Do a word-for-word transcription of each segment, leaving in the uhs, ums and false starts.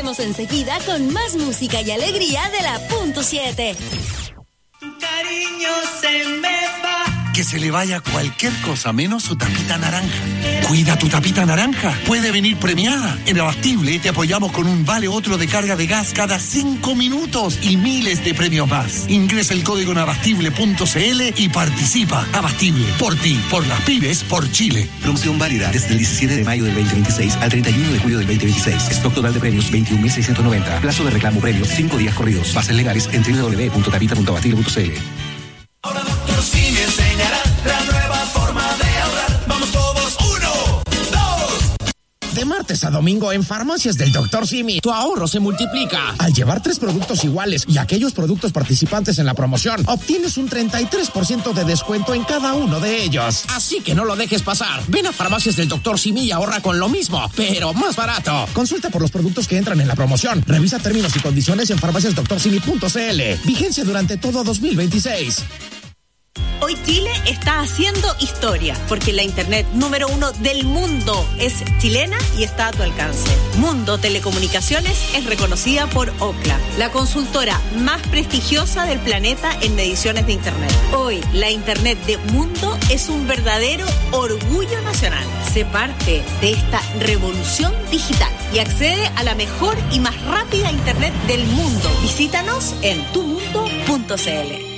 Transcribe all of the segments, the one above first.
Volvemos enseguida con más música y alegría de la punto siete. Tu cariño se me va. Que se le vaya cualquier cosa menos su tapita naranja. Cuida tu tapita naranja. Puede venir premiada. En Abastible te apoyamos con un vale otro de carga de gas cada cinco minutos y miles de premios más. Ingresa el código en abastible punto c l y participa. Abastible, por ti, por las pymes, por Chile. Promoción válida desde el diecisiete de mayo del veinte veintiséis al treinta y uno de julio del veinte veintiséis. Stock total de premios veintiún mil seiscientos noventa. Plazo de reclamo premios cinco días corridos. Bases legales en doble u doble u doble u punto tapita punto abastible punto c l. Ahora Doctor Simi enseñará la nueva forma de ahorrar. Vamos todos, uno, dos. De martes a domingo en Farmacias del Doctor Simi, tu ahorro se multiplica. Al llevar tres productos iguales y aquellos productos participantes en la promoción, obtienes un treinta y tres por ciento de descuento en cada uno de ellos. Así que no lo dejes pasar. Ven a Farmacias del Doctor Simi y ahorra con lo mismo, pero más barato. Consulta por los productos que entran en la promoción. Revisa términos y condiciones en farmacias doctor simi punto c l. Vigencia durante todo dos mil veintiséis. Hoy Chile está haciendo historia, porque la internet número uno del mundo es chilena y está a tu alcance. Mundo Telecomunicaciones es reconocida por Ookla, la consultora más prestigiosa del planeta en mediciones de internet. Hoy, la internet de Mundo es un verdadero orgullo nacional. Sé parte de esta revolución digital y accede a la mejor y más rápida internet del mundo. Visítanos en tu mundo punto c l.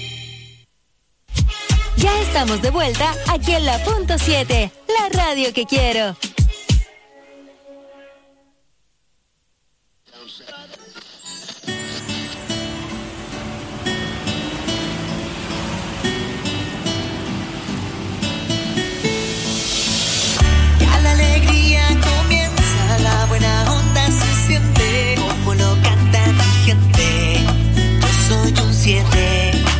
Ya estamos de vuelta aquí en la punto siete, la radio que quiero. Ya la alegría comienza, la buena onda se siente, como lo canta mi gente. Yo soy un siete.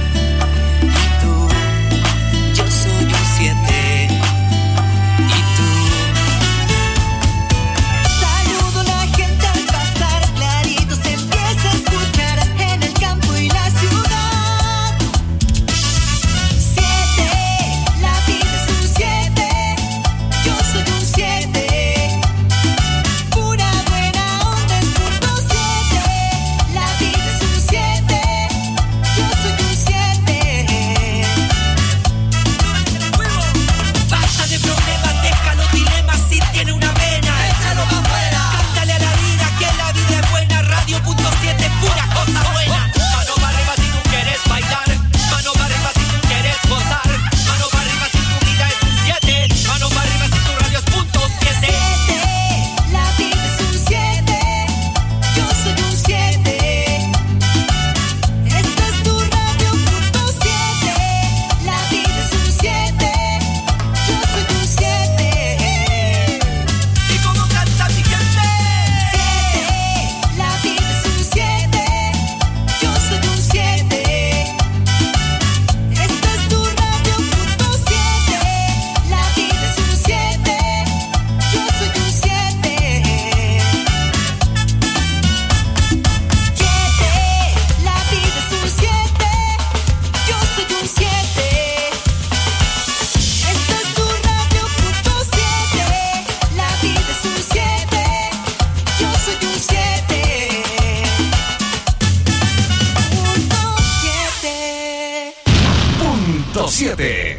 siete.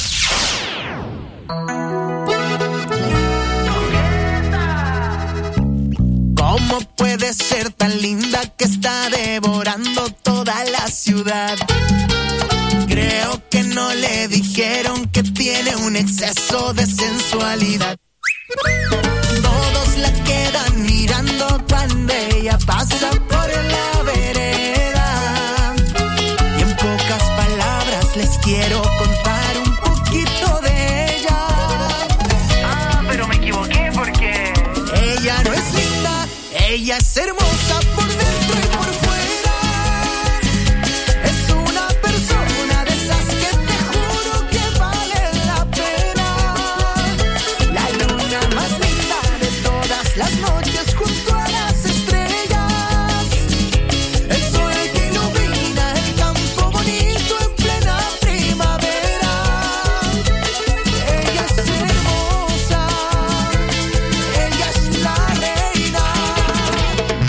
¿Cómo puede ser tan linda que está devorando toda la ciudad? Creo que no le dijeron que tiene un exceso de sensualidad. Todos la quedan mirando cuando ella pasa por la vereda. Y en pocas palabras les quiero contar un poquito de ella. Ah, pero me equivoqué porque ella no es linda, ella es hermosa por dentro y por fuera. Es una persona de esas que te juro que vale la pena. La luna más linda de todas las noches junto a las estrellas. El sol que ilumina el campo bonito en plena primavera. Ella es hermosa, ella es la reina.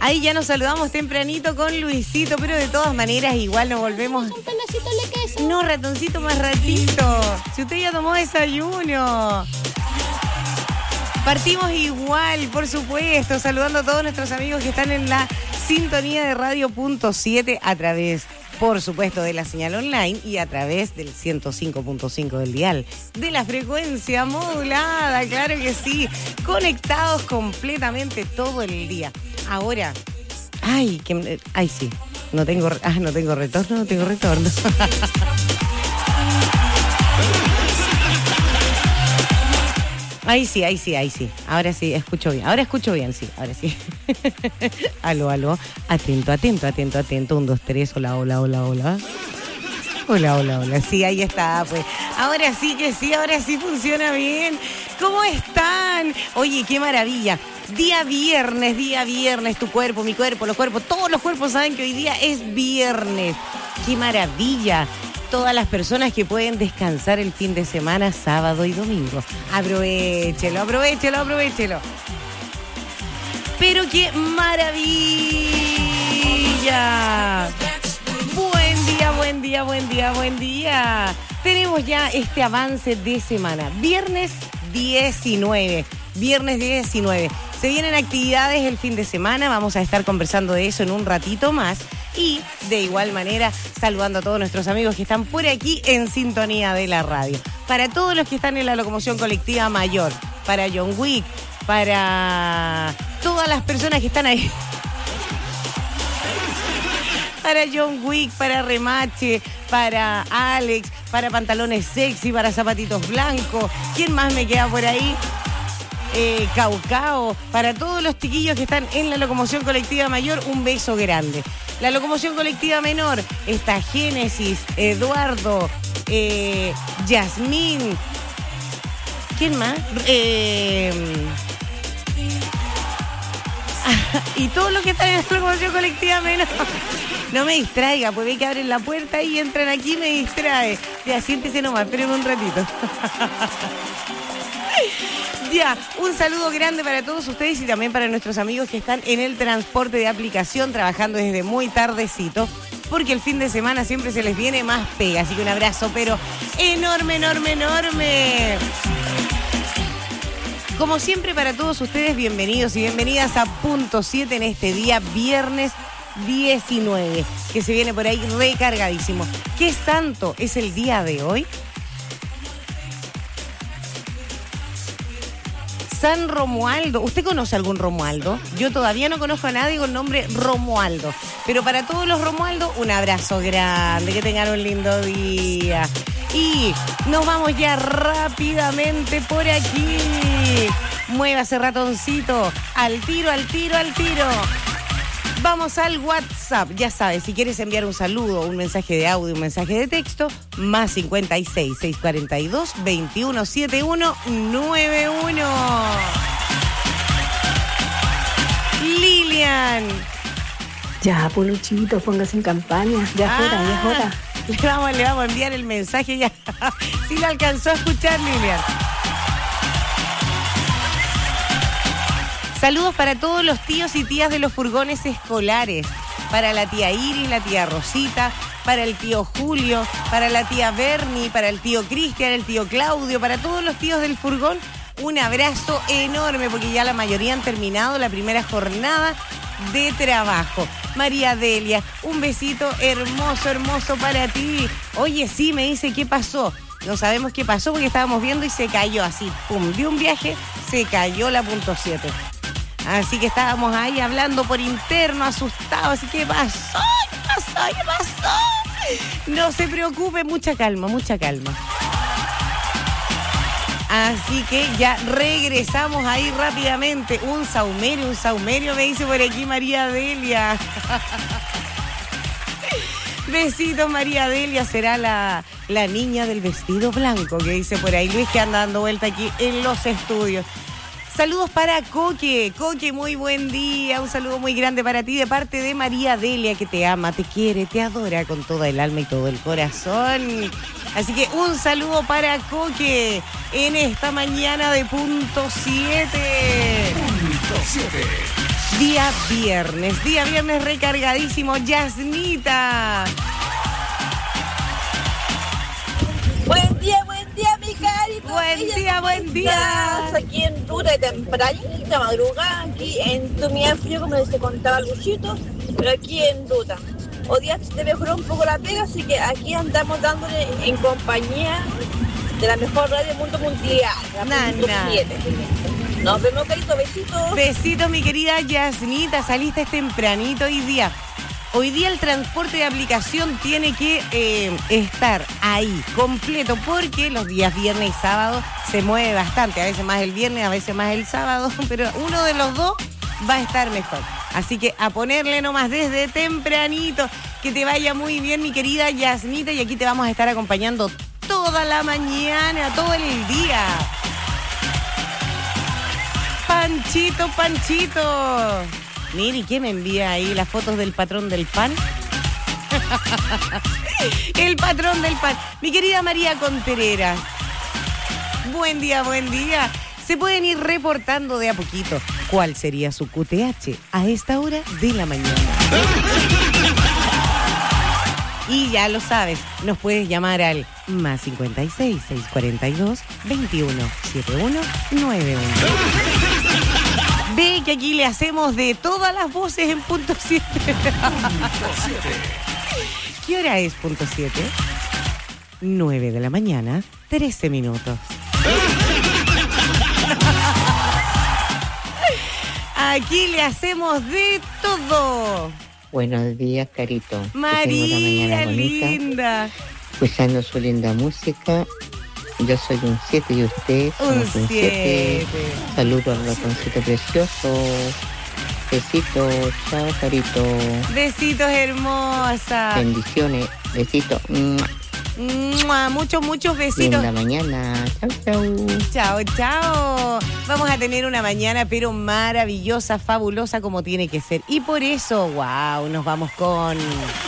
Ahí ya nos saludamos tempranito con Luisito, pero de todas maneras igual nos volvemos... Un pedacito de queso. No, ratoncito, más ratito. Si usted ya tomó desayuno. Partimos igual, por supuesto, saludando a todos nuestros amigos que están en la sintonía de Radio punto siete a través, por supuesto, de la señal online y a través del ciento cinco punto cinco del dial, de la frecuencia modulada, claro que sí, conectados completamente todo el día. Ahora, ay, que, ay sí, no tengo, ah, no tengo retorno, no tengo retorno. Ahí sí, ahí sí, ahí sí. Ahora sí, escucho bien. Ahora escucho bien, sí, ahora sí. Aló, aló. Atento, atento, atento, atento. Un, dos, tres. Hola, hola, hola, hola. Hola, hola, hola. Sí, ahí está, pues. Ahora sí que sí, ahora sí funciona bien. ¿Cómo están? Oye, qué maravilla. Día viernes, día viernes. Tu cuerpo, mi cuerpo, los cuerpos. Todos los cuerpos saben que hoy día es viernes. Qué maravilla. Todas las personas que pueden descansar el fin de semana, sábado y domingo. Aprovechelo, aprovechelo, aprovechelo. Pero qué maravilla. Buen día, buen día, buen día, buen día. Tenemos ya este avance de semana. Viernes diecinueve. Viernes diecinueve. Se vienen actividades el fin de semana. Vamos a estar conversando de eso en un ratito más. Y de igual manera saludando a todos nuestros amigos que están por aquí en sintonía de la radio. Para todos los que están en la locomoción colectiva mayor, para John Wick, para todas las personas que están ahí. Para John Wick, para Remache, para Alex, para Pantalones Sexy, para Zapatitos Blancos. ¿Quién más me queda por ahí? Eh, Caucao, para todos los chiquillos que están en la locomoción colectiva mayor, un beso grande. La locomoción colectiva menor está Génesis, Eduardo, eh, Yasmín, ¿quién más? Eh, y todos los que están en la locomoción colectiva menor. No me distraiga, pues ve que abren la puerta y entran aquí y me distrae. Ya, siéntese nomás, espérenme un ratito. Ya, un saludo grande para todos ustedes y también para nuestros amigos que están en el transporte de aplicación trabajando desde muy tardecito, porque el fin de semana siempre se les viene más pega. Así que un abrazo, pero enorme, enorme, enorme. Como siempre, para todos ustedes, bienvenidos y bienvenidas a Punto siete en este día, viernes diecinueve, que se viene por ahí recargadísimo. ¿Qué santo es el día de hoy? San Romualdo. ¿Usted conoce algún Romualdo? Yo todavía no conozco a nadie con nombre Romualdo. Pero para todos los Romualdos, un abrazo grande. Que tengan un lindo día. Y nos vamos ya rápidamente por aquí. Muévase, ratoncito. Al tiro, al tiro, al tiro. Vamos al WhatsApp. Ya sabes, si quieres enviar un saludo, un mensaje de audio, un mensaje de texto, más cincuenta y seis, seiscientos cuarenta y dos, veintiuno setenta y uno noventa y uno. Lilian. Ya, Puluchito, póngase en campaña. Ya ah, fuera, ya fuera. Le vamos, le vamos a enviar el mensaje ya. Sí lo alcanzó a escuchar, Lilian. Saludos para todos los tíos y tías de los furgones escolares. Para la tía Iris, la tía Rosita, para el tío Julio, para la tía Bernie, para el tío Cristian, el tío Claudio, para todos los tíos del furgón, un abrazo enorme porque ya la mayoría han terminado la primera jornada de trabajo. María Delia, un besito hermoso, hermoso para ti. Oye, sí, me dice, ¿qué pasó? No sabemos qué pasó porque estábamos viendo y se cayó así, pum, de un viaje, se cayó la punto siete. Así que estábamos ahí hablando por interno, asustados. Así que, ¿qué pasó? ¿Qué pasó? ¿Qué pasó? No se preocupe, mucha calma, mucha calma. Así que ya regresamos ahí rápidamente. Un saumerio, un saumerio, me dice por aquí María Delia. Besitos, María Delia. Será la, la niña del vestido blanco que dice por ahí Luis, que anda dando vuelta aquí en los estudios. Saludos para Coque. Coque, muy buen día. Un saludo muy grande para ti de parte de María Delia, que te ama, te quiere, te adora con toda el alma y todo el corazón. Así que un saludo para Coque en esta mañana de Punto siete. Punto siete. Día viernes, día viernes recargadísimo. Yasnita. Buen día, buen día, mi carito. Buen día, buen día. Aquí en Ruta de tempranita, madrugada, aquí en Tomía Frío, como les contaba Luchito, pero aquí en Ruta. Hoy día te mejoró un poco la pega, así que aquí andamos dándole en compañía de la mejor radio del mundo mundial, la punto siete. Nos vemos, carito, besitos. Besitos, mi querida Yasnita, saliste tempranito hoy día. Hoy día el transporte de aplicación tiene que eh, estar ahí, completo, porque los días viernes y sábado se mueve bastante. A veces más el viernes, a veces más el sábado, pero uno de los dos va a estar mejor. Así que a ponerle nomás desde tempranito. Que te vaya muy bien, mi querida Yasnita, y aquí te vamos a estar acompañando toda la mañana, todo el día. Panchito, Panchito. Mire, ¿quién me envía ahí las fotos del patrón del pan? El patrón del pan. Mi querida María Contreras. Buen día, buen día. Se pueden ir reportando de a poquito cuál sería su Q T H a esta hora de la mañana. Y ya lo sabes, nos puedes llamar al más cincuenta y seis, seiscientos cuarenta y dos, veintiuno, setenta y uno, noventa y uno. Ve que aquí le hacemos de todas las voces en punto siete. ¿Qué hora es punto siete? nueve de la mañana, trece minutos. Aquí le hacemos de todo. Buenos días, Carito. María, linda. Escuchando su linda música. Yo soy un siete y usted un somos un siete. Saludos al ratoncito precioso. Besitos. Chao, Carito. Besitos, hermosa. Bendiciones. Besitos. ¡Mua! Muchos, muchos besitos. Linda mañana. Chao, chao. Chao, chao. Vamos a tener una mañana, pero maravillosa, fabulosa, como tiene que ser. Y por eso, wow, nos vamos con...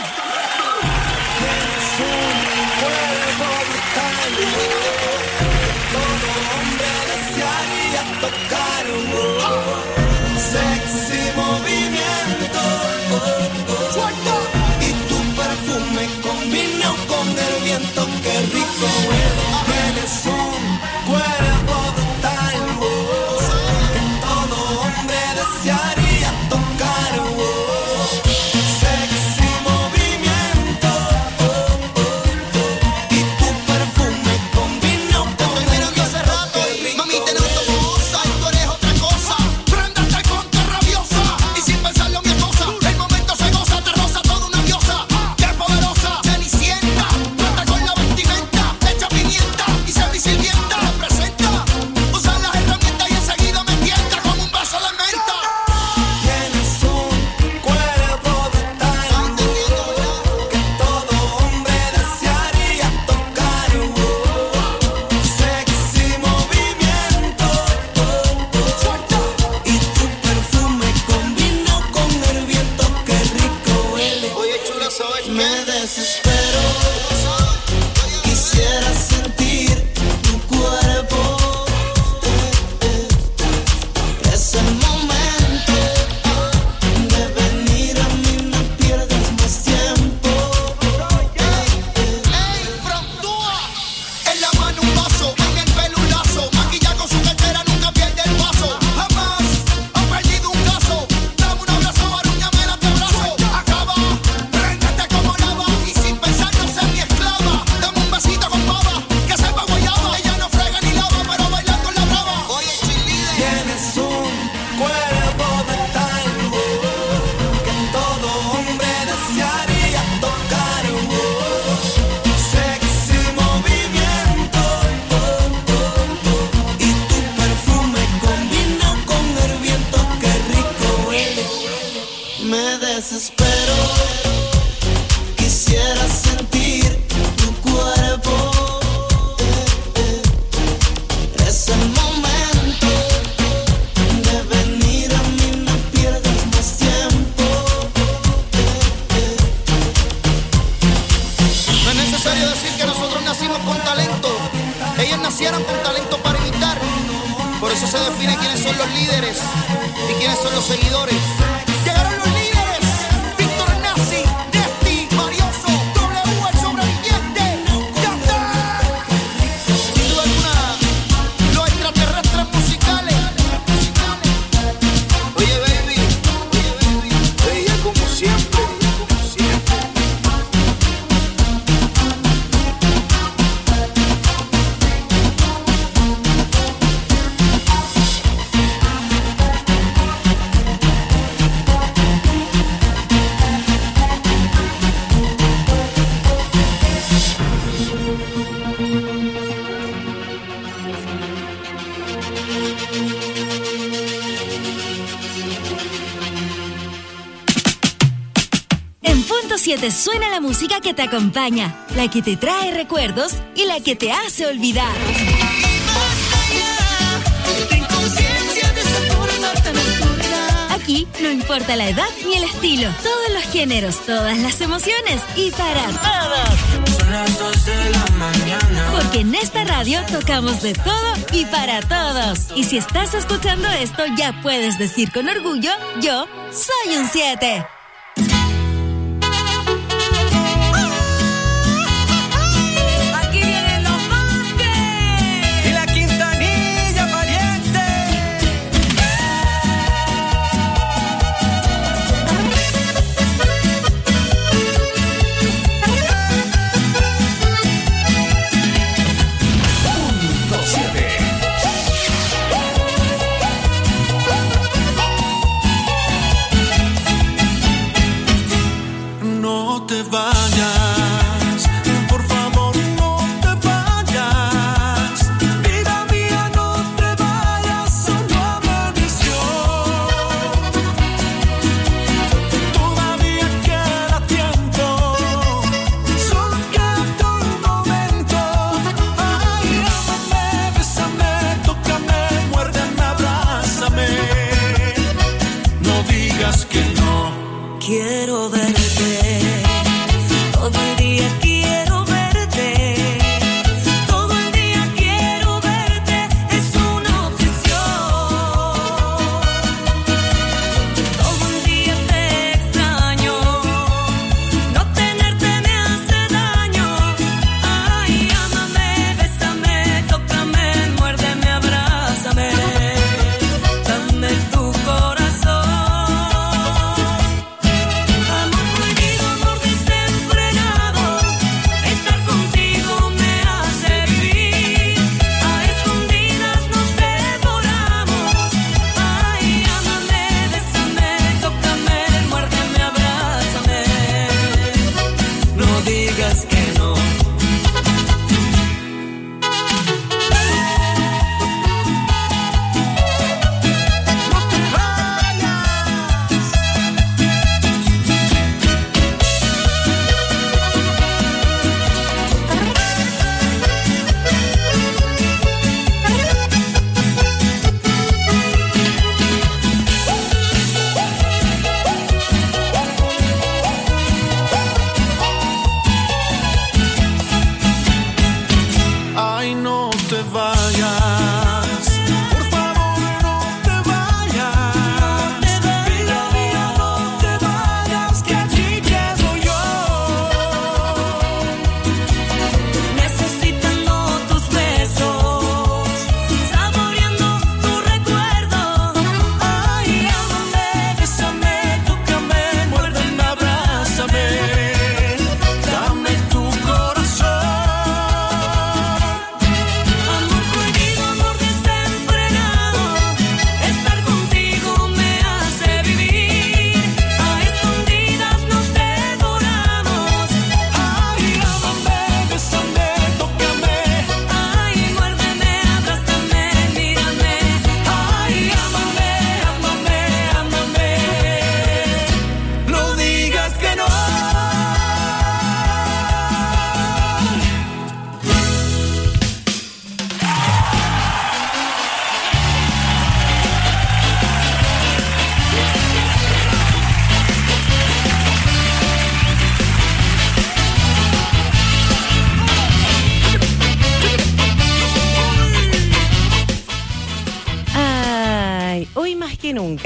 Sexy movimiento, y tu perfume combina con el viento, qué rico huele. Tienes un cuerpo brutal que todo hombre desearía tocar. Sexy movimiento, y tu perfume combina con el viento, qué rico. Mami, te noto moza y tú eres otra cosa. Préndete con tu rabiosa y sin pensarlo mi esposa. El momento se goza, te roza toda una diosa. Qué poderosa, cenicienta, plata con la vestimenta, hecha pimienta y semi-sirvienta. Representa, usa las herramientas y enseguida me tienta como un vaso de menta. Tienes un cuerpo brutal que todo hombre desearía tocar. Sexy movimiento, y tu perfume combinó con el viento, qué rico huele. Oye, chula, ¿sabes qué? Me desespero, quisiera sentir tu cuerpo. Es el momento de venir a mí, no pierdas más tiempo. ¡Ey, frontúa! En la mano un vaso, en el pelo un lazo, maquilla con su cartera, nunca pierde el paso. Jamás ha perdido un caso. Dame un abrazo, arúñame el antebrazo. Acaba, préndete como lava y sin pensarlo ser mi esclava. Dame un besito con baba, que sepa guayaba. Ella no frega ni lava, pero bailando la brava. Oye, chilide, tienes un cuerpo brutal que todo hombre desearía tocar. Sexy movimiento, y tu perfume combinó con el viento, qué rico huele. Me desespero, quisiera sentir tu cuerpo. Es el momento de venir a mí, no pierdas más tiempo. No es necesario decir que nosotros nacimos con talento. Ellos nacieron con talento para imitar. Por eso se define quiénes son los líderes. ¿Y quiénes son los seguidores? Llegaron los líderes. Víctor Nazi, Nesti, Marioso, W, el sobreviviente. ¡Ya está! Sin duda alguna, los extraterrestres musicales. Oye, baby, ella como siempre, como siempre. En Punto siete suena la música que te acompaña, la que te trae recuerdos y la que te hace olvidar. Aquí no importa la edad ni el estilo, todos los géneros, todas las emociones y para todos. Son las dos de la mañana. Porque en esta radio tocamos de todo y para todos. Y si estás escuchando esto, ya puedes decir con orgullo, yo soy un siete. Aquí vienen los Vázquez y la Quintanilla pariente. Punto siete. No te vayas, por favor no te vayas. Vida mía, no te vayas, solo amaneció. Todavía queda tiempo, solo queda un momento. Ay, ámame, bésame, tócame, muérdeme, abrázame. No digas que no. Quiero verte. Todo el día quiero verte, todo el día quiero verte, es una obsesión. Todo el día te extraño, no tenerte me hace daño. Ay, ámame, bésame, tócame, muérdeme, abrázame, dame tu corazón. Amor.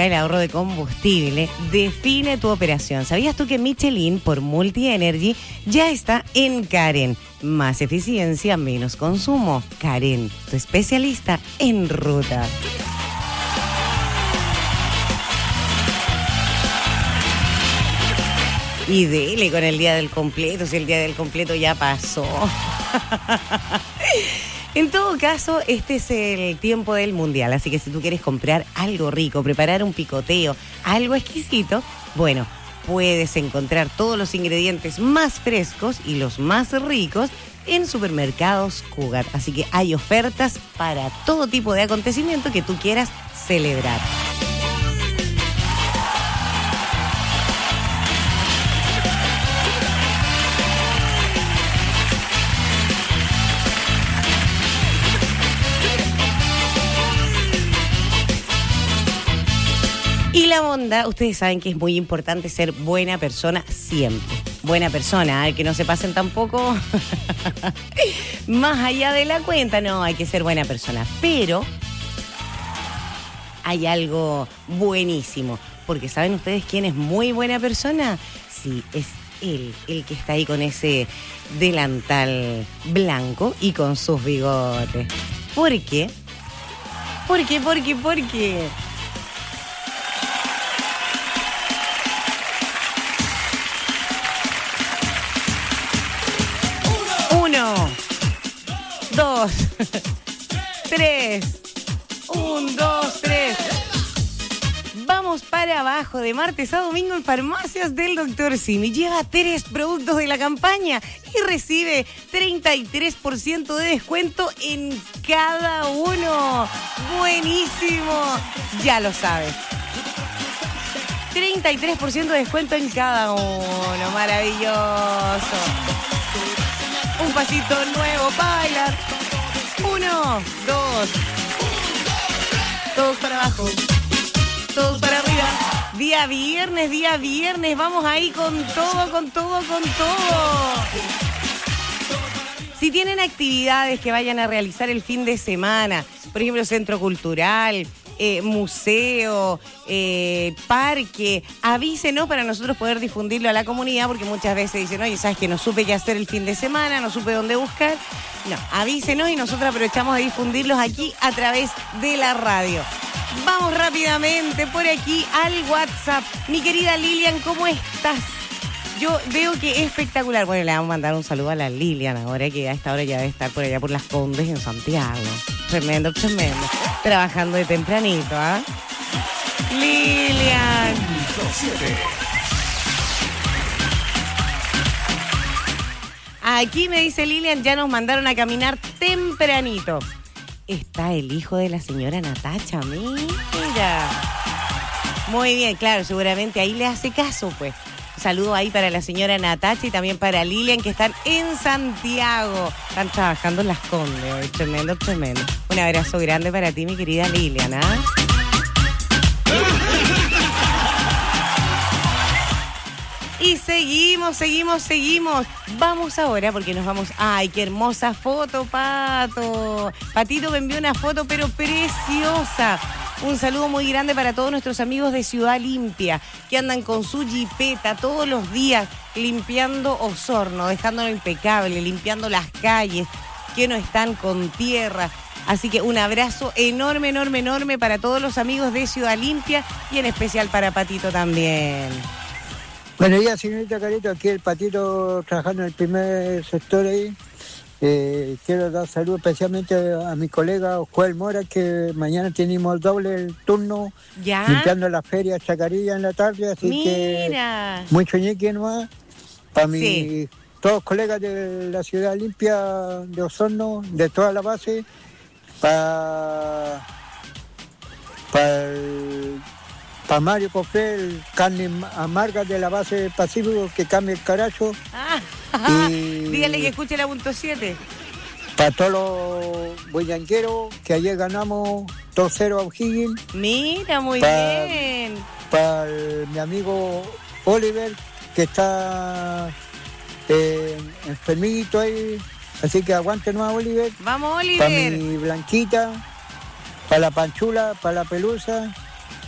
económica, el ahorro de combustible define tu operación. ¿Sabías tú que Michelin por Multi Energy ya está en Karen? Más eficiencia, menos consumo. Karen, tu especialista en ruta. Y dele con el día del completo, si el día del completo ya pasó. En todo caso, este es el tiempo del mundial, así que si tú quieres comprar algo rico, preparar un picoteo, algo exquisito, bueno, puedes encontrar todos los ingredientes más frescos y los más ricos en Supermercados Cugat. Así que hay ofertas para todo tipo de acontecimiento que tú quieras celebrar. Y la bondad, ustedes saben que es muy importante ser buena persona siempre. Buena persona, ¿eh? Que no se pasen tampoco más allá de la cuenta. No, hay que ser buena persona. Pero hay algo buenísimo. Porque ¿saben ustedes quién es muy buena persona? Sí, es él, el que está ahí con ese delantal blanco y con sus bigotes. ¿Por qué? ¿Por qué? ¿Por qué? ¿Por qué? Uno, dos, tres, un, dos, tres. Vamos para abajo de martes a domingo en Farmacias del doctor Simi. Lleva tres productos de la campaña y recibe treinta y tres por ciento de descuento en cada uno. Buenísimo, ya lo sabes. treinta y tres por ciento de descuento en cada uno, maravilloso. Un pasito nuevo para bailar. Uno, dos. Todos para abajo. Todos para arriba. Día viernes, día viernes. Vamos ahí con todo, con todo, con todo. Si tienen actividades que vayan a realizar el fin de semana, por ejemplo, centro cultural, Eh, museo, eh, parque, avísenos para nosotros poder difundirlo a la comunidad, porque muchas veces dicen, oye, ¿sabes que no supe qué hacer el fin de semana? No supe dónde buscar. No, avísenos y nosotros aprovechamos de difundirlos aquí a través de la radio. Vamos rápidamente por aquí al WhatsApp. Mi querida Lilian, ¿cómo estás? Yo veo que es espectacular. Bueno, le vamos a mandar un saludo a la Lilian ahora, que a esta hora ya debe estar por allá por Las Condes en Santiago. Tremendo, tremendo. Trabajando de tempranito, ¿ah? ¿eh? Lilian. Aquí me dice Lilian, ya nos mandaron a caminar tempranito. Está el hijo de la señora Natacha, mira. Muy bien, claro, seguramente ahí le hace caso, pues. Saludo ahí para la señora Natacha y también para Lilian, que están en Santiago. Están trabajando en Las Condes. Tremendo, tremendo. Un abrazo grande para ti, mi querida Lilian, ¿ah? Y seguimos, seguimos, seguimos. Vamos ahora porque nos vamos... ¡Ay, qué hermosa foto, Pato! Patito me envió una foto, pero preciosa. Un saludo muy grande para todos nuestros amigos de Ciudad Limpia, que andan con su jipeta todos los días limpiando Osorno, dejándolo impecable, limpiando las calles, que no están con tierra. Así que un abrazo enorme, enorme, enorme para todos los amigos de Ciudad Limpia y en especial para Patito también. Buenos días, señorita Carito. Aquí el Patito trabajando en el primer sector ahí. Eh, quiero dar saludos especialmente a mi colega Joel Mora, que mañana tenemos el doble el turno, ¿ya? Limpiando la feria Chacarilla en la tarde, así Mira. que mucho ñeque nomás. Para mis sí. todos colegas de la Ciudad Limpia de Osorno, de toda la base, para para pa Mario Cofé, el carne amarga de la base Pacífico, que cambie el caracho. Ah. Y dígale que escuche la punto siete. Para todos los boyanqueros, que ayer ganamos dos cero a O'Higgins. Mira, muy pa, bien. Para mi amigo Oliver, que está eh, enfermito ahí. Así que aguante nomás, Oliver. Vamos, Oliver. Para mi Blanquita, para la Panchula, para la Pelusa.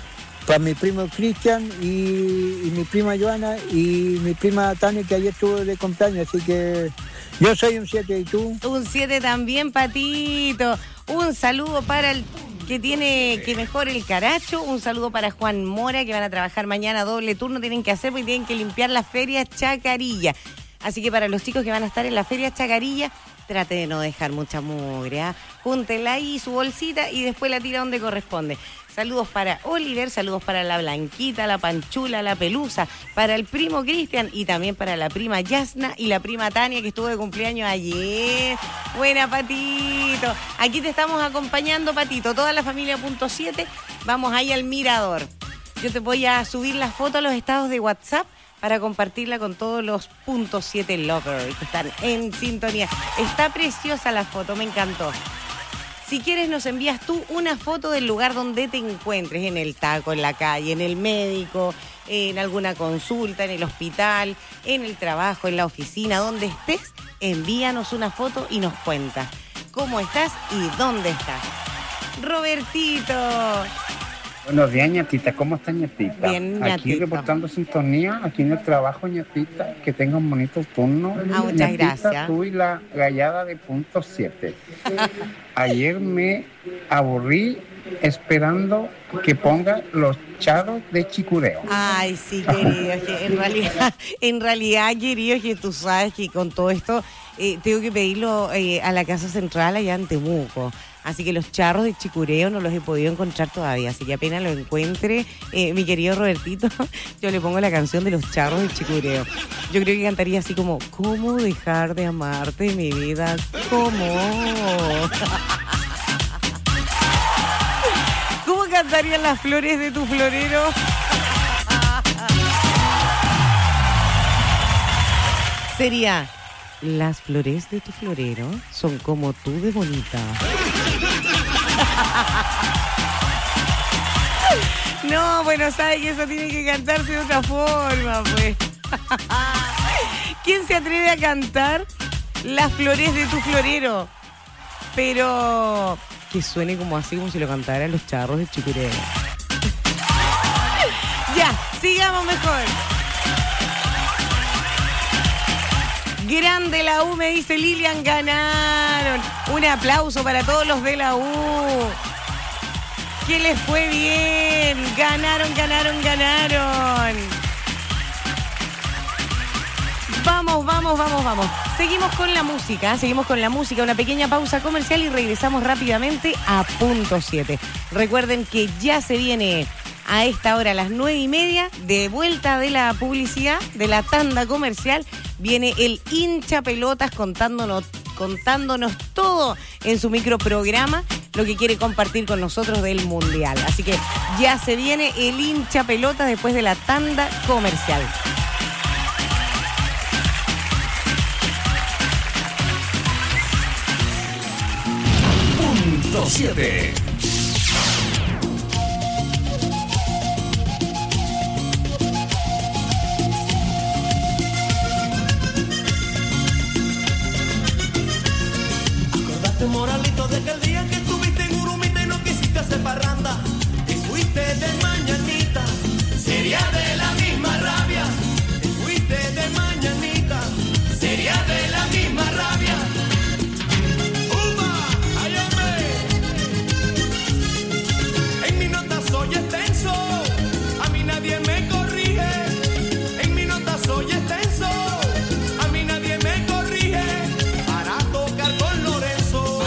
para mi primo Cristian y, y mi prima Joana y mi prima Tania, que ayer estuvo de cumpleaños, así que yo soy un siete, ¿y tú? Un siete también, Patito. Un saludo para el que tiene que mejor el caracho. Un saludo para Juan Mora, que van a trabajar mañana doble turno. Tienen que hacer porque tienen que limpiar la feria Chacarilla. Así que para los chicos que van a estar en la feria Chacarilla, trate de no dejar mucha mugre, ¿eh? Júntela ahí su bolsita y después la tira donde corresponde. Saludos para Oliver, saludos para la Blanquita, la Panchula, la Pelusa, para el primo Cristian y también para la prima Yasna y la prima Tania, que estuvo de cumpleaños ayer. Buena, Patito. Aquí te estamos acompañando, Patito. Toda la familia punto siete, vamos ahí al mirador. Yo te voy a subir la foto a los estados de WhatsApp para compartirla con todos los punto siete lovers que están en sintonía. Está preciosa la foto, me encantó. Si quieres, nos envías tú una foto del lugar donde te encuentres, en el taco, en la calle, en el médico, en alguna consulta, en el hospital, en el trabajo, en la oficina, donde estés, envíanos una foto y nos cuentas cómo estás y dónde estás. Robertito. Buenos días, ñatita. ¿Cómo está, ñatita? Bien, aquí ñatita. reportando sintonía, aquí en el trabajo, ñatita. Que tenga un bonito turno. Ah, muchas ñatita, gracias. Tú y la gallada de punto siete. Ayer me aburrí esperando que ponga los charros de chicureo. Ay, sí, querido, es que en realidad, en realidad, querido, es que tú sabes que con todo esto eh, tengo que pedirlo eh, a la Casa Central allá en Temuco. Así que los charros de chicureo no los he podido encontrar todavía. Así que apenas lo encuentre, eh, mi querido Robertito, yo le pongo la canción de los charros de chicureo. Yo creo que cantaría así como, ¿cómo dejar de amarte, mi vida? ¿Cómo? ¿Cómo cantarían las flores de tu florero? Sería, las flores de tu florero son como tú de bonita. No, bueno, sabe que eso tiene que cantarse de otra forma, pues. ¿Quién se atreve a cantar las flores de tu florero? Pero que suene como así, como si lo cantaran los charros de chicureo. Ya, sigamos mejor. Grande la U, me dice Lilian, ganaron. Un aplauso para todos los de la U. Que les fue bien. Ganaron, ganaron, ganaron. Vamos, vamos, vamos, vamos. Seguimos con la música, seguimos con la música, una pequeña pausa comercial y regresamos rápidamente a punto siete. Recuerden que ya se viene a esta hora, a las nueve y media, de vuelta de la publicidad, de la tanda comercial, viene el hincha pelotas contándonos, contándonos todo en su microprograma, lo que quiere compartir con nosotros del Mundial. Así que ya se viene el hincha pelotas después de la tanda comercial. Punto siete. Moralito, de aquel día que estuviste en Urumita y no quisiste hacer parranda y fuiste de mañanita, sería de la misma rabia. Te fuiste de mañanita, sería de la misma rabia. ¡Uma! ¡Ay, hombre! En mi nota soy extenso, a mí nadie me corrige. En mi nota soy extenso, a mí nadie me corrige. Para tocar con Lorenzo.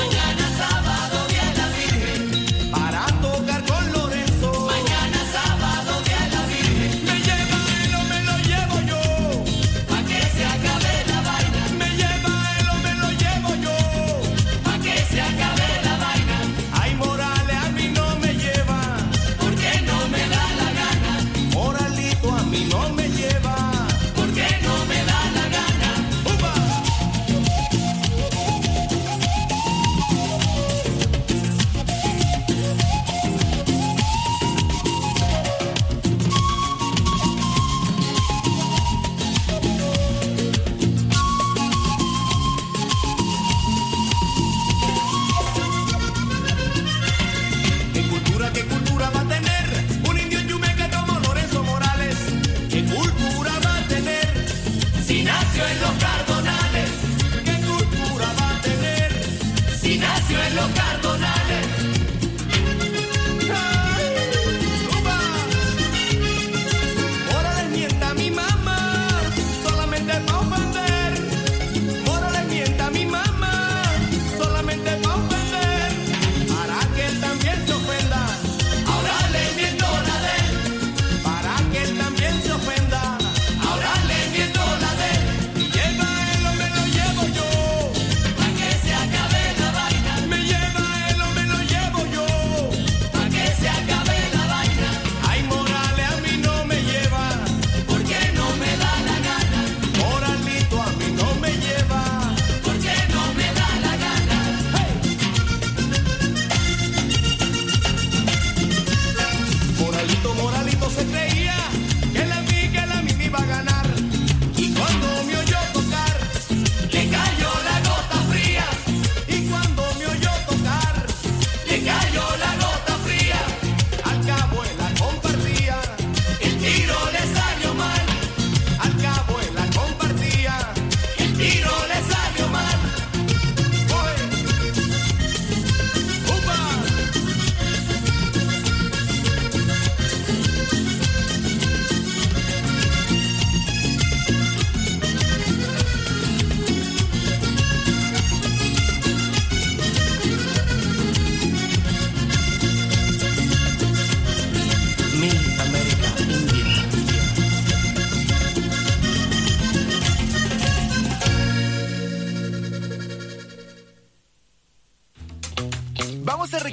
¿Qué cultura va a tener un indio en Yume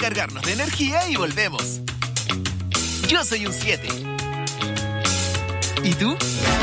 recargarnos de energía y volvemos. Yo soy un siete. ¿Y tú?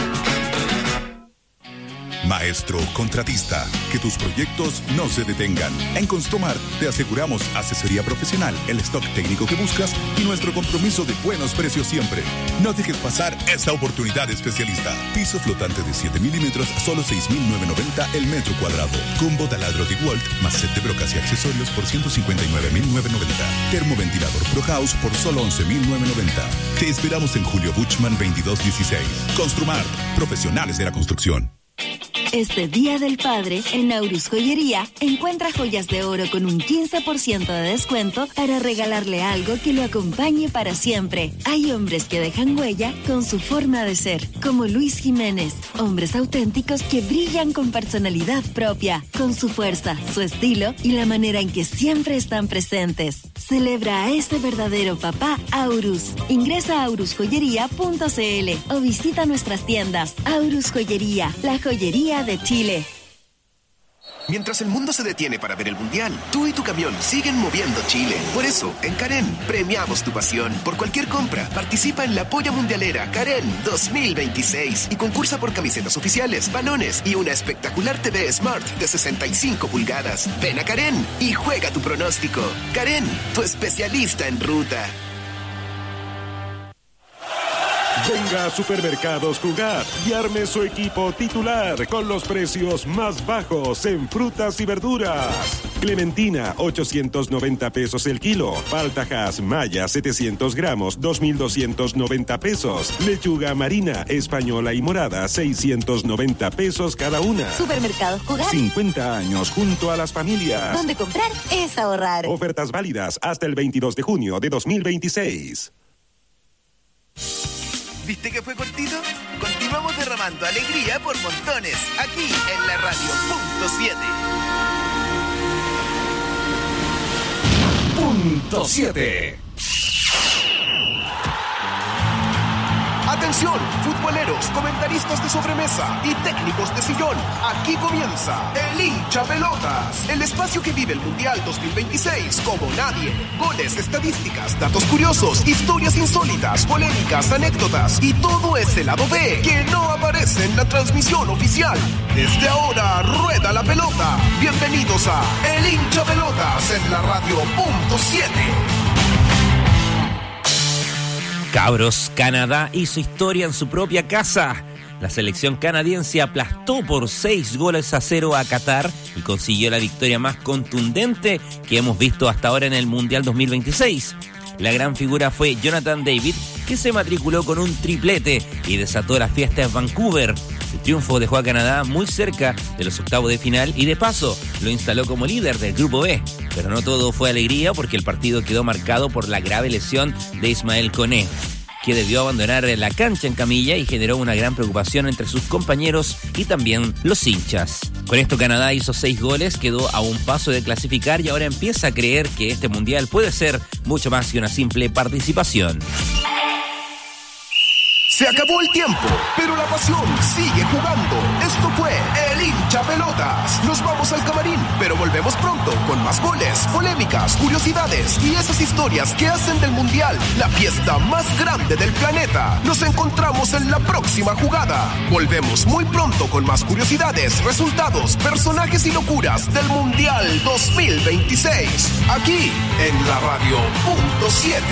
Maestro contratista, que tus proyectos no se detengan. En Construmart te aseguramos asesoría profesional, el stock técnico que buscas y nuestro compromiso de buenos precios siempre. No dejes pasar esta oportunidad especialista. Piso flotante de siete milímetros, solo seis mil novecientos noventa el metro cuadrado. Combo taladro de Walt, más set de brocas y accesorios por ciento cincuenta y nueve mil novecientos noventa. Termoventilador Pro House por solo once mil novecientos noventa. Te esperamos en Julio Buchmann veintidós dieciséis. Construmart, profesionales de la construcción. Este Día del Padre, en Aurus Joyería, encuentra joyas de oro con un quince por ciento de descuento para regalarle algo que lo acompañe para siempre. Hay hombres que dejan huella con su forma de ser, como Luis Jiménez. Hombres auténticos que brillan con personalidad propia, con su fuerza, su estilo y la manera en que siempre están presentes. Celebra a este verdadero papá Aurus. Ingresa a aurus joyería punto c l o visita nuestras tiendas. Aurus Joyería, la joyería de Chile. Mientras el mundo se detiene para ver el Mundial, tú y tu camión siguen moviendo Chile. Por eso, en Karen, premiamos tu pasión. Por cualquier compra, participa en la Polla Mundialera Karen dos mil veintiséis y concursa por camisetas oficiales, balones y una espectacular T V Smart de sesenta y cinco pulgadas. Ven a Karen y juega tu pronóstico. Karen, tu especialista en ruta. Venga a Supermercados Jugar y arme su equipo titular con los precios más bajos en frutas y verduras. Clementina, ochocientos noventa pesos el kilo. Paltajas Maya, setecientos gramos, dos mil doscientos noventa pesos. Lechuga marina, española y morada, seiscientos noventa pesos cada una. Supermercados Jugar. cincuenta años junto a las familias. Donde comprar es ahorrar. Ofertas válidas hasta el veintidós de junio de dos mil veintiséis. ¿Viste que fue cortito? Continuamos derramando alegría por montones, aquí en la radio punto siete. Punto siete. Atención, futboleros, comentaristas de sobremesa y técnicos de sillón. Aquí comienza El Hincha Pelotas, el espacio que vive el Mundial dos mil veintiséis como nadie. Goles, estadísticas, datos curiosos, historias insólitas, polémicas, anécdotas y todo ese lado B que no aparece en la transmisión oficial. Desde ahora, rueda la pelota. Bienvenidos a El Hincha Pelotas en la radio punto siete. Cabros, Canadá hizo historia en su propia casa. La selección canadiense aplastó por seis goles a cero a Qatar y consiguió la victoria más contundente que hemos visto hasta ahora en el Mundial dos mil veintiséis. La gran figura fue Jonathan David, que se matriculó con un triplete y desató la fiesta en Vancouver. El triunfo dejó a Canadá muy cerca de los octavos de final y de paso lo instaló como líder del Grupo B. Pero no todo fue alegría porque el partido quedó marcado por la grave lesión de Ismael Koné, que debió abandonar la cancha en camilla y generó una gran preocupación entre sus compañeros y también los hinchas. Con esto Canadá hizo seis goles, quedó a un paso de clasificar y ahora empieza a creer que este mundial puede ser mucho más que una simple participación. Se acabó el tiempo, pero la pasión sigue jugando. Esto fue El Hincha Pelotas. Nos vamos al camarín, pero volvemos pronto con más goles, polémicas, curiosidades y esas historias que hacen del Mundial la fiesta más grande del planeta. Nos encontramos en la próxima jugada. Volvemos muy pronto con más curiosidades, resultados, personajes y locuras del Mundial dos mil veintiséis. Aquí en la radio punto siete.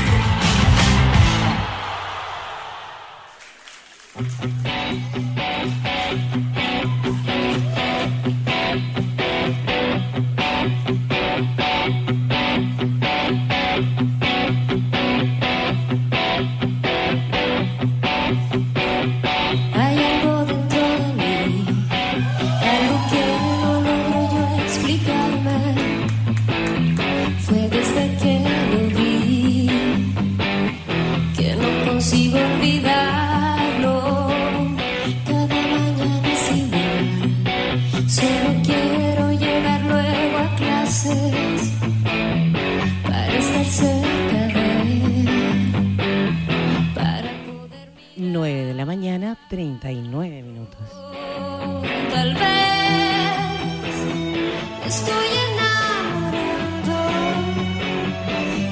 nueve de la mañana, treinta y nueve minutos. Tal vez estoy enamorando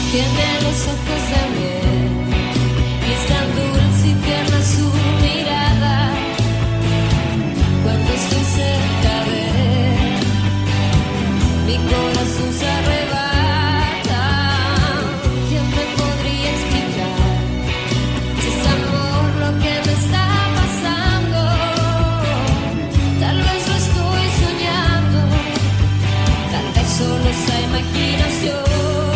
Tiene los ojos de miel y es tan dulce y tierna su mirada. Cuando estoy cerca de él, mi corazón se arrebata. ¿Quién me podría explicar si es amor lo que me está pasando? Tal vez lo estoy soñando, tal vez solo esa imaginación.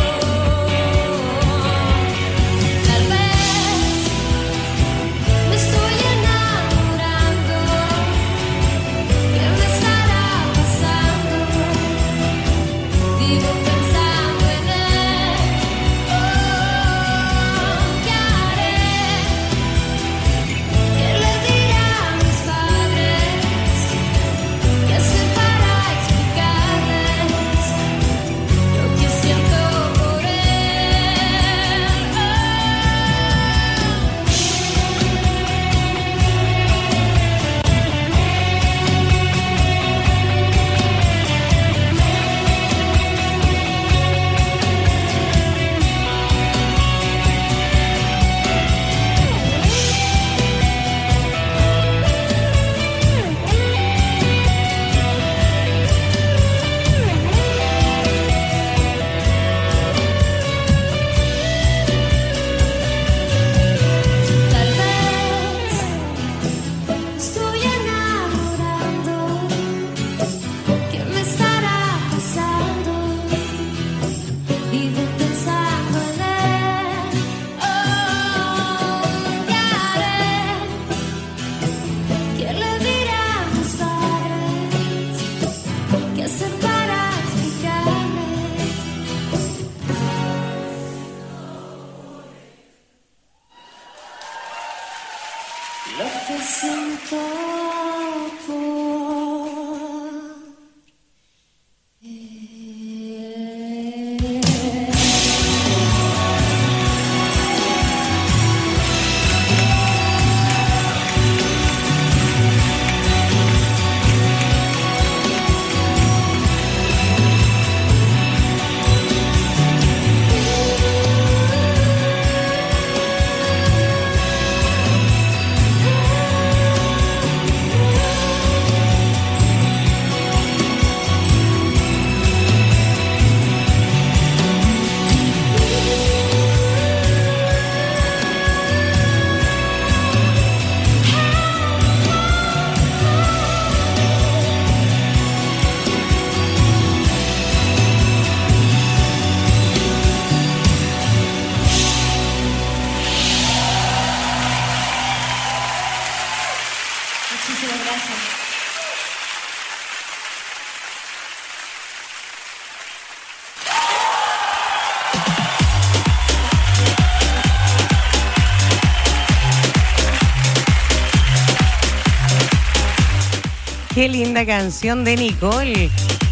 Qué linda canción de Nicole.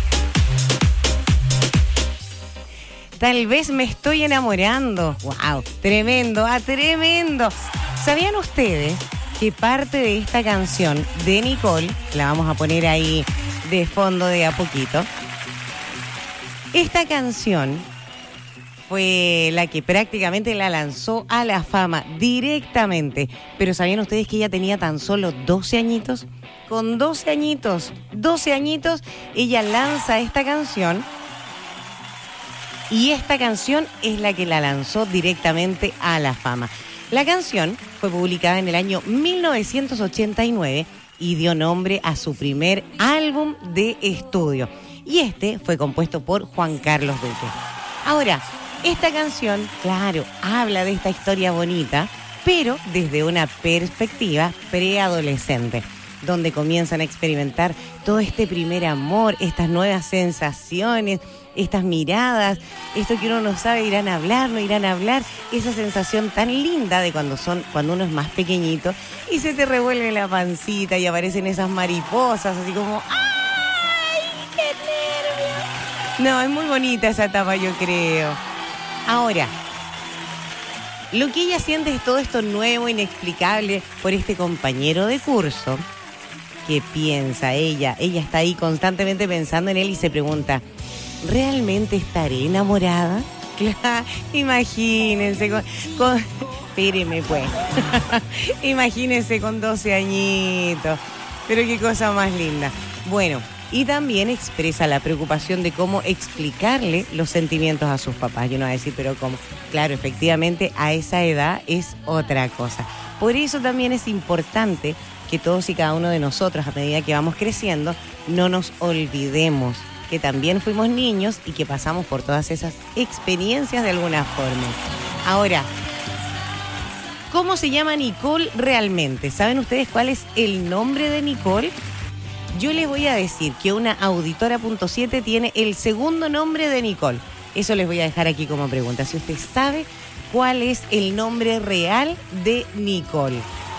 Tal vez me estoy enamorando. ¡Wow! Tremendo, ah, tremendo. ¿Sabían ustedes que parte de esta canción de Nicole, la vamos a poner ahí de fondo de a poquito, esta canción fue la que prácticamente la lanzó a la fama directamente? Pero ¿sabían ustedes que ella tenía tan solo doce añitos? Con doce añitos, doce añitos, ella lanza esta canción. Y esta canción es la que la lanzó directamente a la fama. La canción fue publicada en el año mil novecientos ochenta y nueve y dio nombre a su primer álbum de estudio. Y este fue compuesto por Juan Carlos Duque. Ahora, esta canción, claro, habla de esta historia bonita, pero desde una perspectiva preadolescente, donde comienzan a experimentar todo este primer amor, estas nuevas sensaciones, estas miradas, esto que uno no sabe, irán a hablar, no irán a hablar, esa sensación tan linda de cuando son, cuando uno es más pequeñito y se te revuelve la pancita y aparecen esas mariposas, así como ¡ay, qué nervios! No, es muy bonita esa etapa, yo creo. Ahora, lo que ella siente es todo esto nuevo, inexplicable por este compañero de curso. ¿Qué piensa ella? Ella está ahí constantemente pensando en él y se pregunta, ¿realmente estaré enamorada? Claro, imagínense con... con espéreme pues. Imagínense con doce añitos. Pero qué cosa más linda. Bueno, y también expresa la preocupación de cómo explicarle los sentimientos a sus papás. Y uno va a decir, pero ¿cómo? Claro, efectivamente, a esa edad es otra cosa. Por eso también es importante que todos y cada uno de nosotros, a medida que vamos creciendo, no nos olvidemos que también fuimos niños y que pasamos por todas esas experiencias de alguna forma. Ahora, ¿cómo se llama Nicole realmente? ¿Saben ustedes cuál es el nombre de Nicole? Yo les voy a decir que una auditora punto siete tiene el segundo nombre de Nicole. Eso les voy a dejar aquí como pregunta. Si usted sabe cuál es el nombre real de Nicole.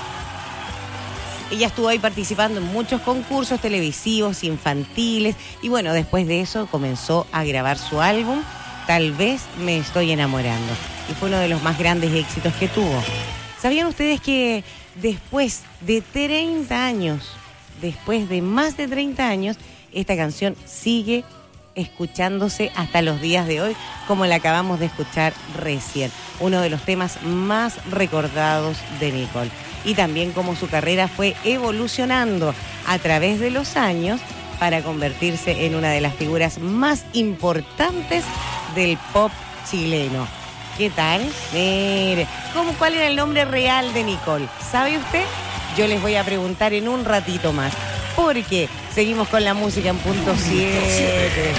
Ella estuvo ahí participando en muchos concursos televisivos, infantiles, y bueno, después de eso comenzó a grabar su álbum, Tal vez me estoy enamorando, y fue uno de los más grandes éxitos que tuvo. ¿Sabían ustedes que después de treinta años, después de más de treinta años, esta canción sigue escuchándose hasta los días de hoy, como la acabamos de escuchar recién? Uno de los temas más recordados de Nicole. Y también cómo su carrera fue evolucionando a través de los años para convertirse en una de las figuras más importantes del pop chileno. ¿Qué tal? Mire, ¿cómo, ¿cuál era el nombre real de Nicole? ¿Sabe usted? Yo les voy a preguntar en un ratito más, porque seguimos con la música en punto siete.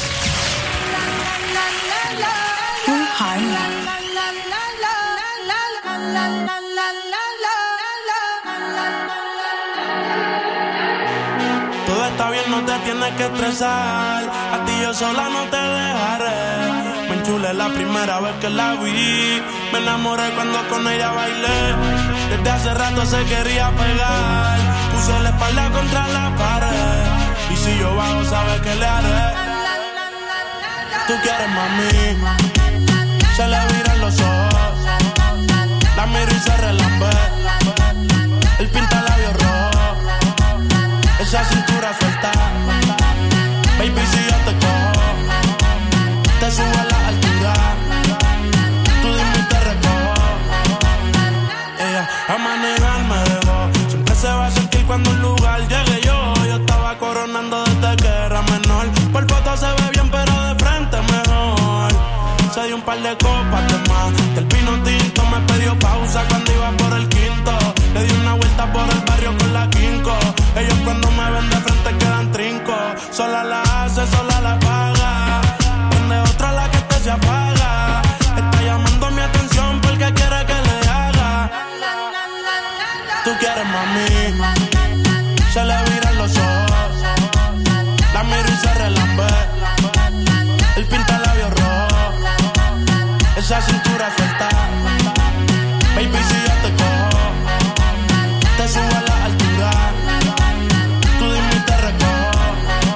Full Harmony. Todo está bien, no te tienes que estresar. A ti yo sola no te dejaré. Me enchulé la primera vez que la vi. Me enamoré cuando con ella bailé. Desde hace rato se quería pegar. Puse la espalda contra la pared. Y si yo bajo, sabes que le haré. Tú quieres, mami. Se le viran los ojos. La miro y se relambe. El pinta labios rojos. Esa cintura suelta. Baby, si yo te cojo, te subo a la altura. Tú dime y te recojo. Ella a manejar me dejó. Siempre se va a sentir cuando un lugar llegue yo. Yo estaba coronando desde que era menor. Por foto se ve bien, pero de frente mejor. Se dio un par de copas de más. Del vino tinto me pidió pausa cuando iba por el quinto. Le di una vuelta por el barrio con la quinco. Ellos cuando me ven de frente quedan trinco. Sola la hace, sola la paga. Prende otra la que este se apaga. Está llamando mi atención porque quiere que le haga. Tú quieres, mami. Se le viran los ojos. La miro y se relambe. El pinta labios rojos. Esa cintura suelta. Baby, si yo te cojo, te subo a la altura. Tú dime y te recojo.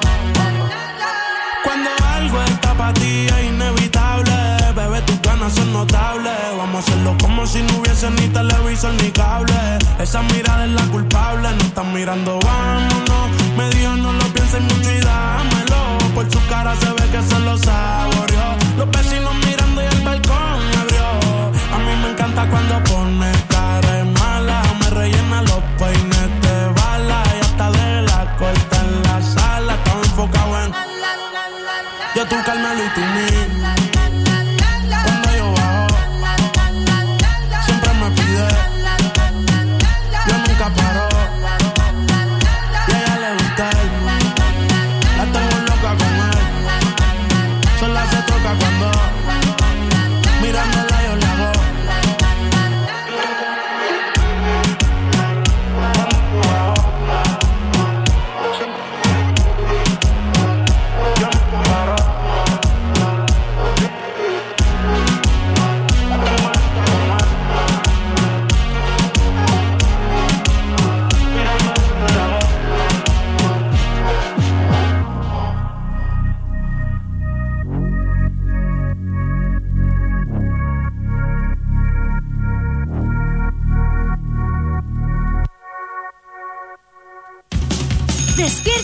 Cuando algo está para ti es inevitable. Bebé, tus ganas son notables. Vamos a hacerlo como si no hubiese ni televisor ni cable. Esa mirada es la culpable. No están mirando, vámonos. Me dijo no lo pienses mucho y dámelo. Por su cara se ve que se lo saboreó. Los vecinos mirando y el balcón abrió. A mí me encanta cuando pone cara de mala. Me rellena los peines de bala. Y hasta de la corta en la sala. Estaba enfocado en yo, tú, Carmelo y tú, mí. Cuando yo bajo, siempre me pide. Yo nunca paro.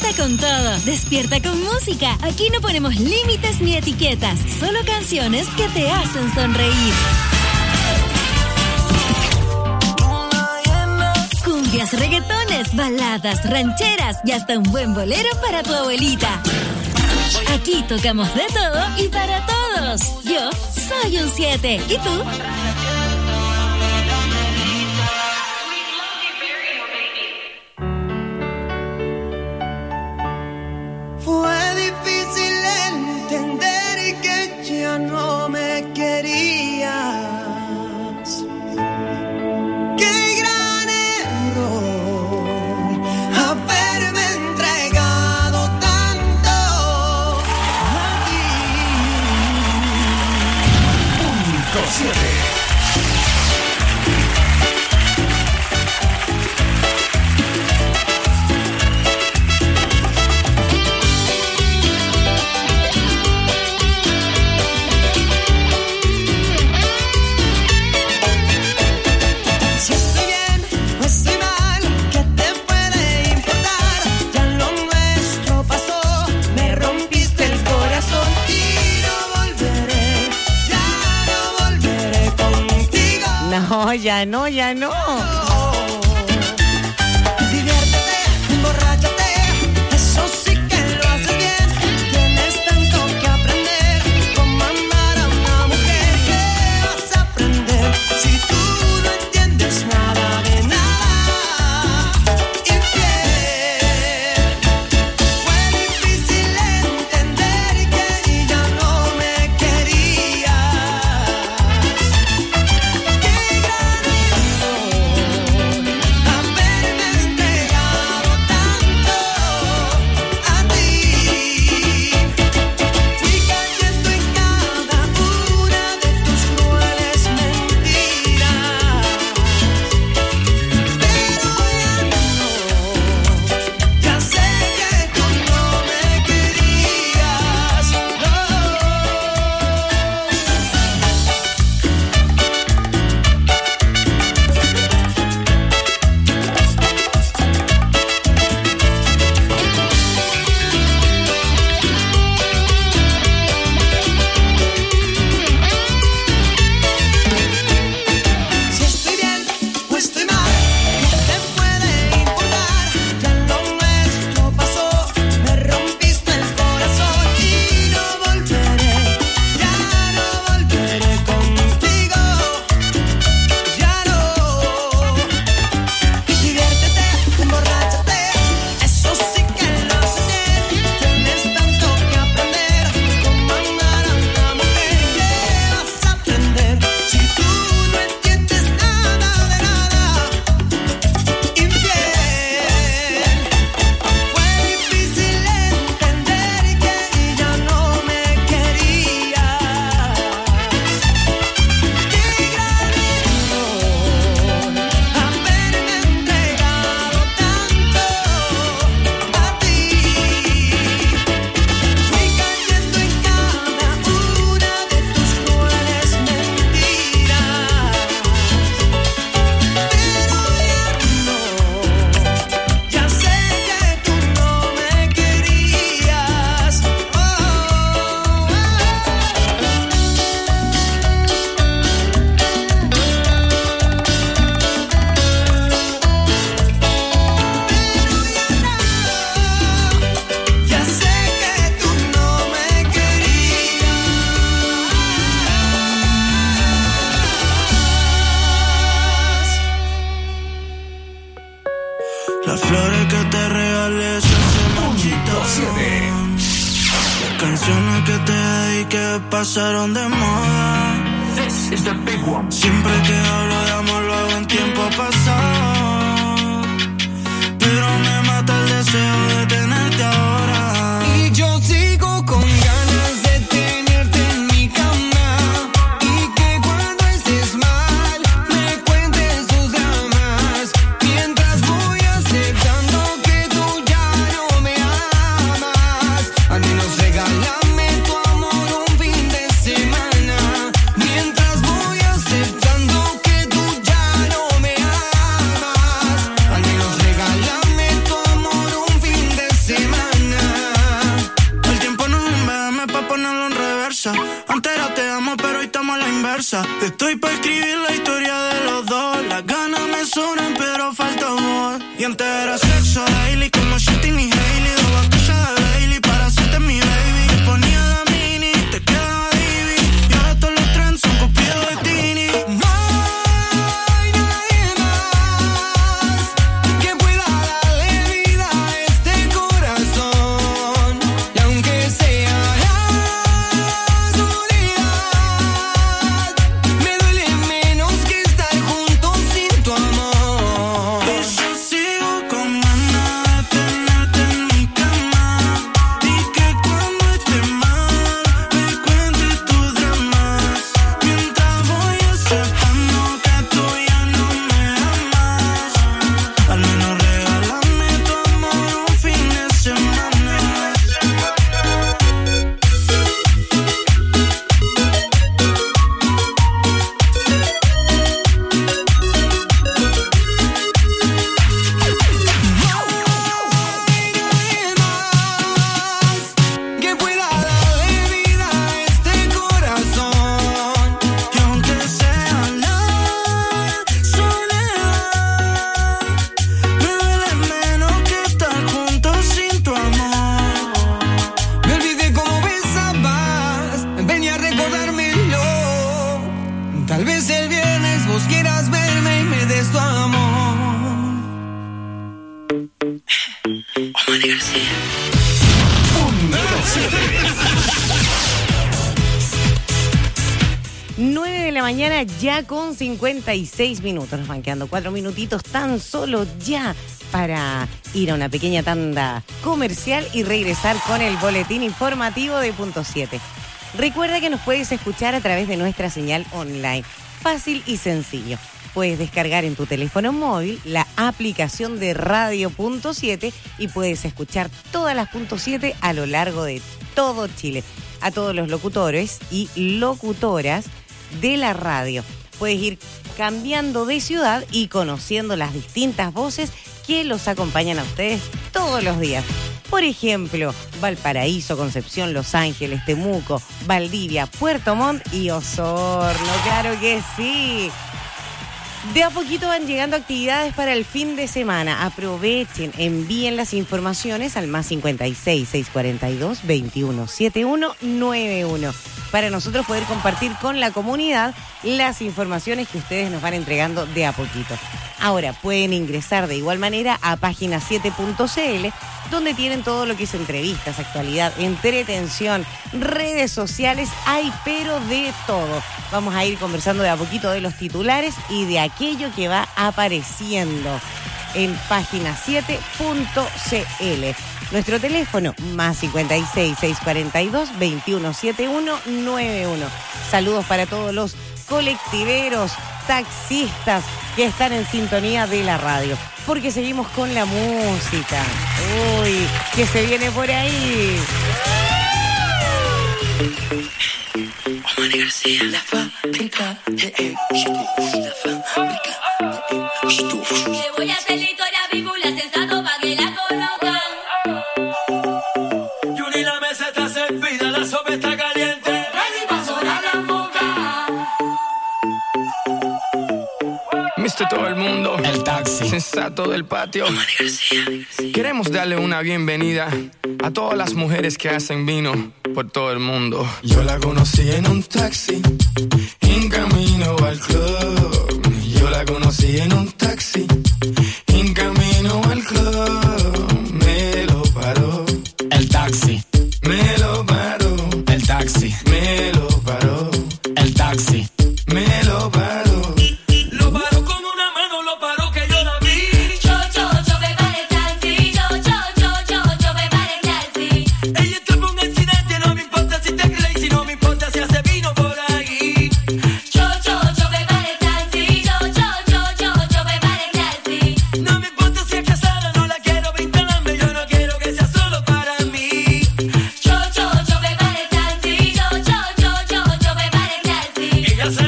con todo, despierta con música. Aquí no ponemos límites ni etiquetas, solo canciones que te hacen sonreír. Cumbias, reggaetones, baladas, rancheras y hasta un buen bolero para tu abuelita. Aquí tocamos de todo y para todos. Yo soy un siete. ¿Y tú? Fue difícil entender que ya no me querías. Qué gran error haberme entregado tanto a ti. Punto siete. No, ya no, ya no. Diviértete, emborráchate, eso sí que lo haces bien. Tienes tanto que aprender, cómo amar a una mujer. ¿Qué vas a aprender si tú no entiendes nada de nada? Infiel. Fue difícil entender que ya no me querías. Las flores que te regalé se marchitaron. Las canciones que te dediqué pasaron de moda. Siempre que hablo de amor lo hago en tiempo pasado, pero me mata el deseo de tenerte ahora. Y yo sigo con ganas de tenerte en mi cama, y que cuando estés mal me cuentes tus dramas, mientras voy aceptando que tú ya no me amas. Al menos regálame tu amor un fin de semana, mientras voy aceptando que tú ya no me amas. Al menos regálame tu amor un fin de semana. fuerza. Estoy para escribir la historia de los dos. Las ganas me sobran, pero falta amor. Y antes era sexo daily, como Shitty ni Hailey. Dos botellas de Bailey para hacerte mi baby. Te ponía la mini, te quedaba divi. Y ahora todos los trends son copiados de Tini. No hay nadie más que pueda darle vida a este corazón. Y aunque sea la soledad, me duele menos que estar juntos sin tu amor. Y yo sigo con ganas de tenerte en mi cama. Y que cuando esté mal me cuentes tus dramas. Mientras voy aceptando que tú ya no me amas. Al menos regálame tu amor un fin de semana. Que pueda darle vida a este corazón. Que aunque sea la soledad, me duele menos que estar juntos sin tu amor. Me olvidé cómo besabas, venía a recordármelo. Tal vez el viernes vos quieras verme y me des tu amor. Omar García. nueve de la mañana ya con cincuenta y seis minutos. Nos van quedando cuatro minutitos tan solo ya para ir a una pequeña tanda comercial y regresar con el boletín informativo de Punto siete. Recuerda que nos puedes escuchar a través de nuestra señal online. Fácil y sencillo. Puedes descargar en tu teléfono móvil la aplicación de Radio Punto siete y puedes escuchar todas las Punto siete a lo largo de todo Chile. A todos los locutores y locutoras de la radio. Puedes ir cambiando de ciudad y conociendo las distintas voces que los acompañan a ustedes todos los días. Por ejemplo, Valparaíso, Concepción, Los Ángeles, Temuco, Valdivia, Puerto Montt y Osorno. ¡Claro que sí! De a poquito van llegando actividades para el fin de semana. Aprovechen, envíen las informaciones al más cincuenta y seis, seiscientos cuarenta y dos, veintiuno setenta y uno noventa y uno para nosotros poder compartir con la comunidad las informaciones que ustedes nos van entregando de a poquito. Ahora, pueden ingresar de igual manera a página siete punto c l, donde tienen todo lo que es entrevistas, actualidad, entretención, redes sociales, hay pero de todo. Vamos a ir conversando de a poquito de los titulares y de aquello que va apareciendo en página siete punto c l. Nuestro teléfono, más cincuenta y seis, seiscientos cuarenta y dos, veintiuno setenta y uno noventa y uno. Saludos para todos los colectiveros, taxistas que están en sintonía de la radio. Porque seguimos con la música. Uy, que se viene por ahí. Omar García, la fábrica de éxito. La fábrica de éxito. Le voy a hacer la historia bíblia sensato pa' que la conozcan. Yuri, la mesa está servida, la sopa está caliente. Ready pa' sonar la boca. Mister Todo el Mundo, el taxi sensato del patio. Omar García. Queremos darle una bienvenida a todas las mujeres que hacen vino por todo el mundo. Yo la conocí en un taxi, en camino al club. Yo la conocí en un